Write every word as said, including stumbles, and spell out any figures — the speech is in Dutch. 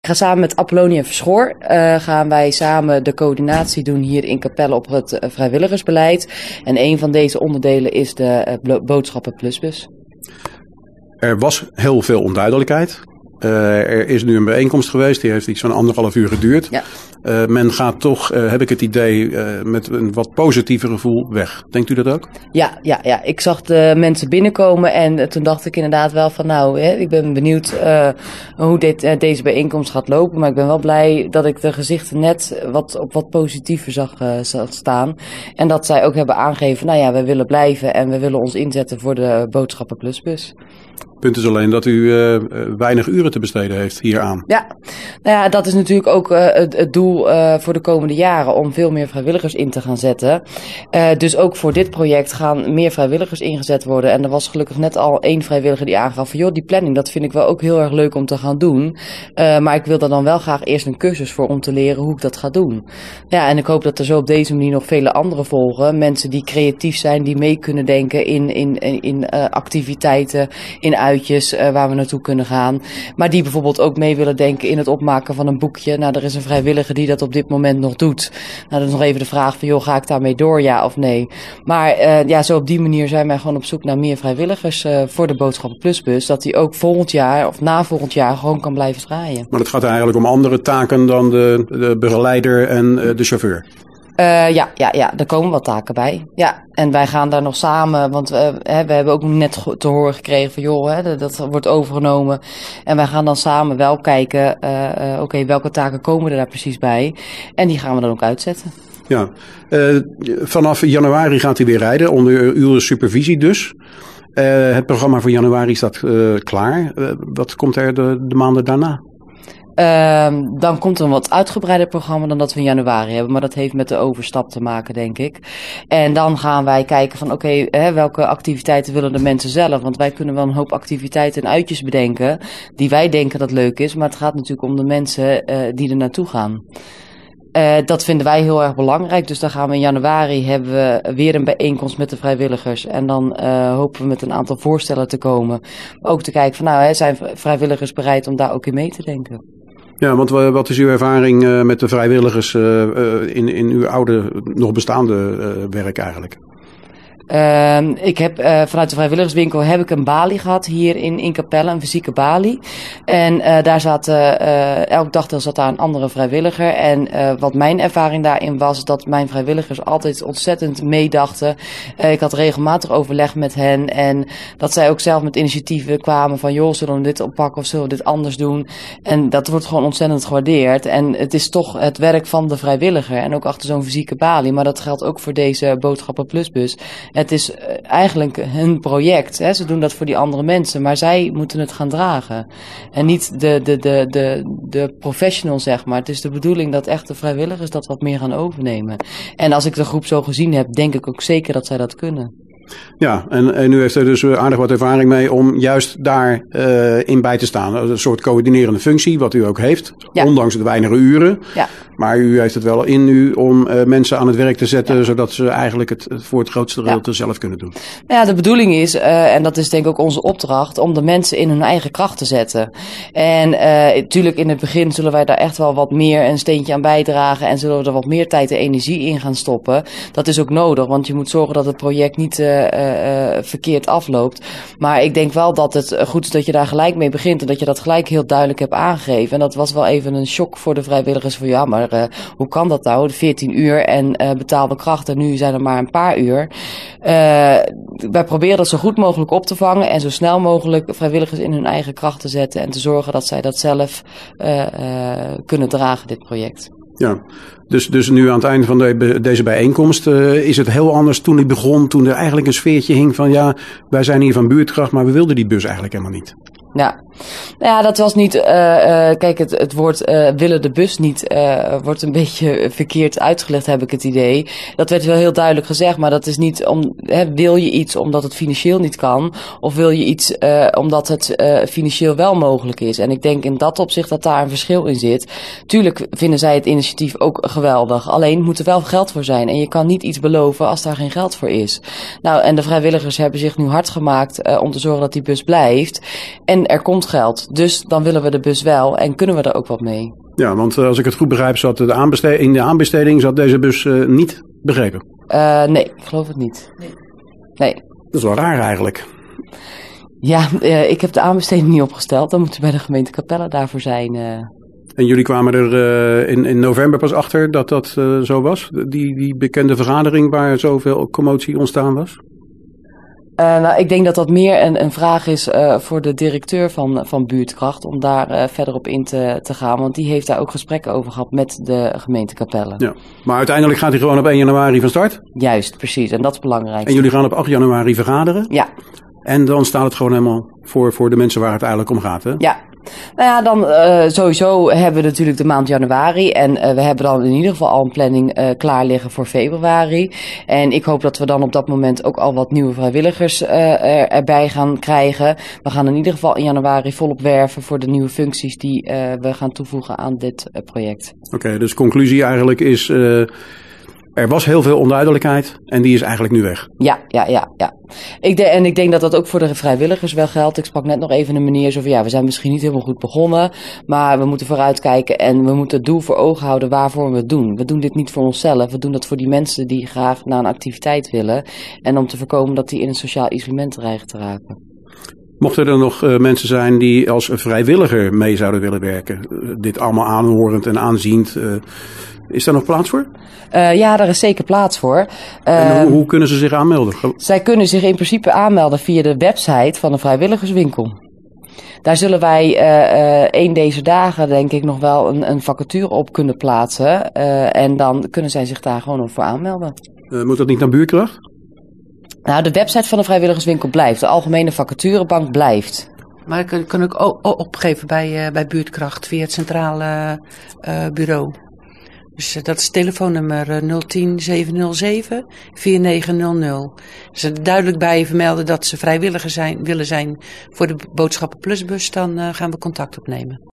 Ik ga samen met Apollonia Verschoor uh, gaan wij samen de coördinatie doen hier in Capelle op het uh, vrijwilligersbeleid. En een van deze onderdelen is de uh, Boodschappen Plusbus. Er was heel veel onduidelijkheid. Uh, er is nu een bijeenkomst geweest, die heeft iets van anderhalf uur geduurd. Ja. Uh, men gaat toch, uh, heb ik het idee, uh, met een wat positiever gevoel weg. Denkt u dat ook? Ja, ja, ja. Ik zag de mensen binnenkomen en uh, toen dacht ik inderdaad wel van nou, hè, ik ben benieuwd uh, hoe dit, uh, deze bijeenkomst gaat lopen. Maar ik ben wel blij dat ik de gezichten net wat, op wat positiever zag, uh, zag staan. En dat zij ook hebben aangegeven, nou ja, we willen blijven en we willen ons inzetten voor de Boodschappen Plusbus. Het punt is alleen dat u uh, weinig uren te besteden heeft hieraan. Ja, nou ja, dat is natuurlijk ook uh, het, het doel uh, voor de komende jaren om veel meer vrijwilligers in te gaan zetten. Uh, dus ook voor dit project gaan meer vrijwilligers ingezet worden. En er was gelukkig net al één vrijwilliger die aangaf van joh, die planning, dat vind ik wel ook heel erg leuk om te gaan doen. Uh, maar ik wil daar dan wel graag eerst een cursus voor om te leren hoe ik dat ga doen. Ja, en ik hoop dat er zo op deze manier nog vele anderen volgen. Mensen die creatief zijn, die mee kunnen denken in, in, in, in uh, activiteiten, in uitjes uh, waar we naartoe kunnen gaan. Maar die bijvoorbeeld ook mee willen denken in het opmaken van een boekje. Nou, er is een vrijwilliger die dat op dit moment nog doet. Nou, dat is nog even de vraag van, joh, ga ik daarmee door, ja of nee? Maar uh, ja, zo op die manier zijn wij gewoon op zoek naar meer vrijwilligers uh, voor de Boodschappen Plusbus. Dat die ook volgend jaar of na volgend jaar gewoon kan blijven draaien. Maar het gaat eigenlijk om andere taken dan de, de begeleider en uh, de chauffeur. Uh, ja, ja, ja, er komen wat taken bij. Ja, en wij gaan daar nog samen, want uh, hè, we hebben ook net te horen gekregen van joh, hè, dat wordt overgenomen. En wij gaan dan samen wel kijken, uh, uh, oké, okay, welke taken komen er daar precies bij? En die gaan we dan ook uitzetten. Ja, uh, vanaf januari gaat hij weer rijden, onder uw supervisie dus. Uh, het programma voor januari staat uh, klaar. Uh, wat komt er de, de maanden daarna? Uh, dan komt er een wat uitgebreider programma dan dat we in januari hebben. Maar dat heeft met de overstap te maken, denk ik. En dan gaan wij kijken van oké, okay, welke activiteiten willen de mensen zelf? Want wij kunnen wel een hoop activiteiten en uitjes bedenken die wij denken dat leuk is. Maar het gaat natuurlijk om de mensen uh, die er naartoe gaan. Uh, dat vinden wij heel erg belangrijk. Dus dan gaan we in januari hebben we weer een bijeenkomst met de vrijwilligers. En dan uh, hopen we met een aantal voorstellen te komen. Ook te kijken van nou, hè, zijn vrijwilligers bereid om daar ook in mee te denken? Ja, want wat is uw ervaring uh, met de vrijwilligers uh, uh, in, in uw oude, nog bestaande uh, werk eigenlijk? Uh, ik heb uh, vanuit de vrijwilligerswinkel heb ik een balie gehad hier in, in Capelle, een fysieke balie. En uh, daar zat uh, elke dag zat daar een andere vrijwilliger. En uh, wat mijn ervaring daarin was, dat mijn vrijwilligers altijd ontzettend meedachten. Uh, ik had regelmatig overleg met hen en dat zij ook zelf met initiatieven kwamen van joh, zullen we dit oppakken of zullen we dit anders doen? En dat wordt gewoon ontzettend gewaardeerd. En het is toch het werk van de vrijwilliger en ook achter zo'n fysieke balie. Maar dat geldt ook voor deze Boodschappen Plusbus. Het is eigenlijk hun project. Hè. Ze doen dat voor die andere mensen, maar zij moeten het gaan dragen. En niet de, de, de, de, de professional, zeg maar. Het is de bedoeling dat echt de vrijwilligers dat wat meer gaan overnemen. En als ik de groep zo gezien heb, denk ik ook zeker dat zij dat kunnen. Ja, en, en u heeft er dus aardig wat ervaring mee om juist daar uh, in bij te staan. Een soort coördinerende functie, wat u ook heeft, ja. Ondanks de weinige uren. Ja. Maar u heeft het wel in u om uh, mensen aan het werk te zetten, ja. Zodat ze eigenlijk het voor het grootste gedeelte ja. zelf kunnen doen. Ja, de bedoeling is, uh, en dat is denk ik ook onze opdracht, om de mensen in hun eigen kracht te zetten. En natuurlijk uh, in het begin zullen wij daar echt wel wat meer een steentje aan bijdragen en zullen we er wat meer tijd en energie in gaan stoppen. Dat is ook nodig, want je moet zorgen dat het project niet uh, Uh, uh, verkeerd afloopt. Maar ik denk wel dat het goed is dat je daar gelijk mee begint en dat je dat gelijk heel duidelijk hebt aangegeven. En dat was wel even een shock voor de vrijwilligers van ja, maar uh, hoe kan dat nou? veertien uur en uh, betaalde krachten, nu zijn er maar een paar uur. Uh, wij proberen dat zo goed mogelijk op te vangen en zo snel mogelijk vrijwilligers in hun eigen kracht te zetten en te zorgen dat zij dat zelf uh, uh, kunnen dragen, dit project. Ja, dus, dus nu aan het einde van de, deze bijeenkomst uh, is het heel anders toen die begon, toen er eigenlijk een sfeertje hing van ja, wij zijn hier van buurtkracht, maar we wilden die bus eigenlijk helemaal niet. Ja, nou ja, dat was niet, uh, uh, kijk, het, het woord uh, willen de bus niet uh, wordt een beetje verkeerd uitgelegd, heb ik het idee. Dat werd wel heel duidelijk gezegd, maar dat is niet om, hè, wil je iets omdat het financieel niet kan, of wil je iets uh, omdat het uh, financieel wel mogelijk is. En ik denk in dat opzicht dat daar een verschil in zit. Tuurlijk vinden zij het initiatief ook geweldig, alleen moet er wel geld voor zijn. En je kan niet iets beloven als daar geen geld voor is. Nou, en de vrijwilligers hebben zich nu hard gemaakt uh, om te zorgen dat die bus blijft. En En er komt geld. Dus dan willen we de bus wel en kunnen we er ook wat mee. Ja, want als ik het goed begrijp, zat de aanbesteding, in de aanbesteding zat deze bus uh, niet begrepen. Uh, nee, ik geloof het niet. Nee. nee. Dat is wel raar eigenlijk. Ja, uh, ik heb de aanbesteding niet opgesteld. Dan moet u bij de gemeente Capelle daarvoor zijn. Uh... En jullie kwamen er uh, in, in november pas achter dat dat uh, zo was? Die, die bekende vergadering waar zoveel commotie ontstaan was? Uh, nou, ik denk dat dat meer een, een vraag is uh, voor de directeur van, van Buurtkracht om daar uh, verder op in te, te gaan. Want die heeft daar ook gesprekken over gehad met de gemeente Capelle. Ja, maar uiteindelijk gaat hij gewoon op één januari van start? Juist, precies. En dat is belangrijk. En jullie gaan op acht januari vergaderen? Ja. En dan staat het gewoon helemaal voor, voor de mensen waar het eigenlijk om gaat, hè? Ja. Nou ja, dan uh, sowieso hebben we natuurlijk de maand januari. En uh, we hebben dan in ieder geval al een planning uh, klaar liggen voor februari. En ik hoop dat we dan op dat moment ook al wat nieuwe vrijwilligers uh, er, erbij gaan krijgen. We gaan in ieder geval in januari volop werven voor de nieuwe functies die uh, we gaan toevoegen aan dit uh, project. Oké, okay, dus conclusie eigenlijk is... Uh... Er was heel veel onduidelijkheid en die is eigenlijk nu weg. Ja, ja, ja. ja. Ik de, en ik denk dat dat ook voor de vrijwilligers wel geldt. Ik sprak net nog even een meneer zo van ja, we zijn misschien niet helemaal goed begonnen. Maar we moeten vooruitkijken en we moeten het doel voor ogen houden waarvoor we het doen. We doen dit niet voor onszelf. We doen dat voor die mensen die graag naar een activiteit willen. En om te voorkomen dat die in een sociaal isolement dreigen te raken. Mochten er nog uh, mensen zijn die als vrijwilliger mee zouden willen werken. Uh, dit allemaal aanhorend en aanziend. Uh, is daar nog plaats voor? Uh, ja, daar is zeker plaats voor. Uh, en hoe, hoe kunnen ze zich aanmelden? Zij kunnen zich in principe aanmelden via de website van de vrijwilligerswinkel. Daar zullen wij uh, uh, een deze dagen denk ik nog wel een, een vacature op kunnen plaatsen. Uh, en dan kunnen zij zich daar gewoon voor aanmelden. Uh, moet dat niet naar Buurtkracht? Nou, de website van de vrijwilligerswinkel blijft. De algemene vacaturebank blijft. Maar ik kan, kan ik ook opgeven bij, uh, bij Buurtkracht via het centrale uh, bureau. Dus uh, dat is telefoonnummer uh, nul tien zevenhonderdzeven vierentnegentighonderd. Als ze er duidelijk bij vermelden dat ze vrijwilliger zijn, willen zijn voor de Boodschappen Plusbus, dan uh, gaan we contact opnemen.